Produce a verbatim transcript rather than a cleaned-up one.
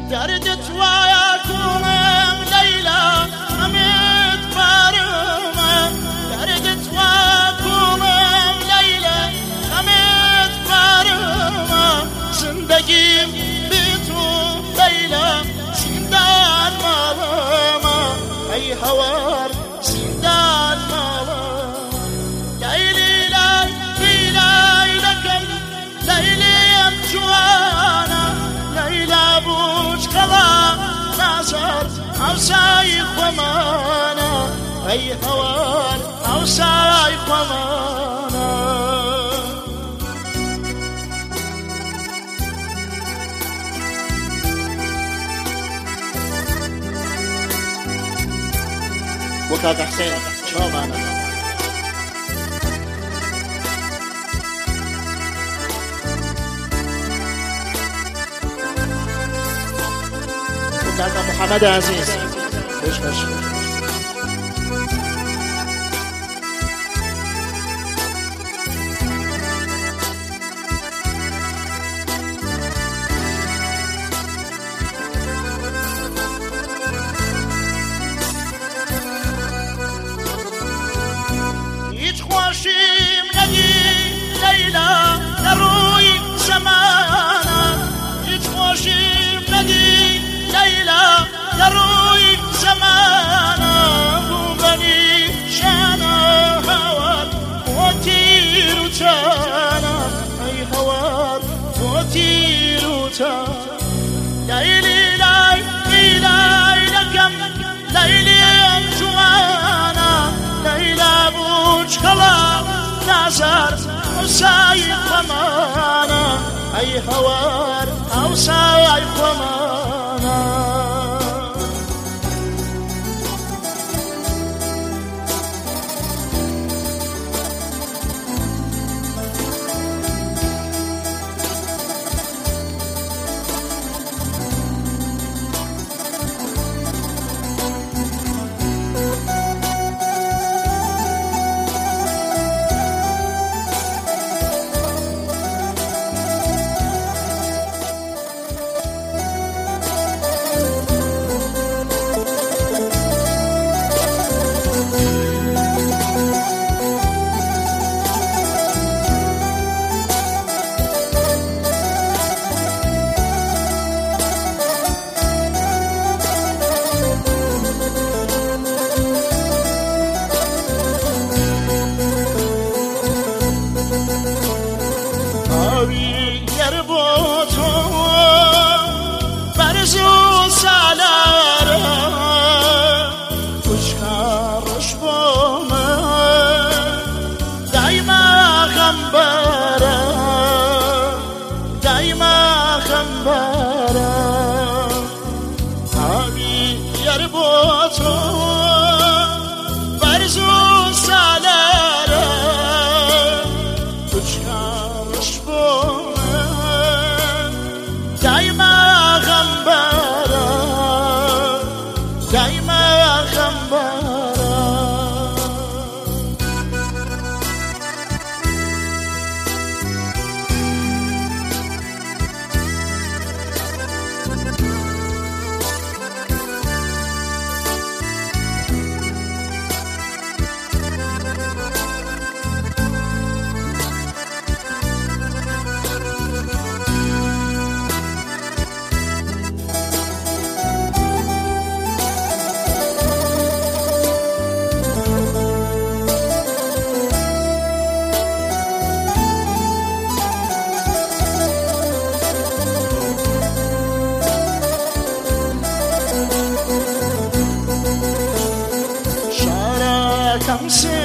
دردت ويا كونم ليلى أمت بارما دردت ويا كونم ليلى أمت بارما زندگیم بی تو ليلى زندان مالما ای هوار زندان مالما ليلي ليلي ليلكم ليلي جوانا ليلى بوش خلا ناصر عوساي خمانا اي هوان عوساي خمانا وكاد حسين شو معنا وكاد محمد عزيز خوش خوش خوشیم ندی لیلا در روی زمانه هیچ خوشیم ندی لیلا در روی زمانه بو بنی شانا هوار و تیر و تانا ای هوار و تیر و تانا لیلی لیلی لیلکم لیلی جوانا لیلا بوش خلا نظر عوساي خمانا اي هوار عوساي خمانا Come see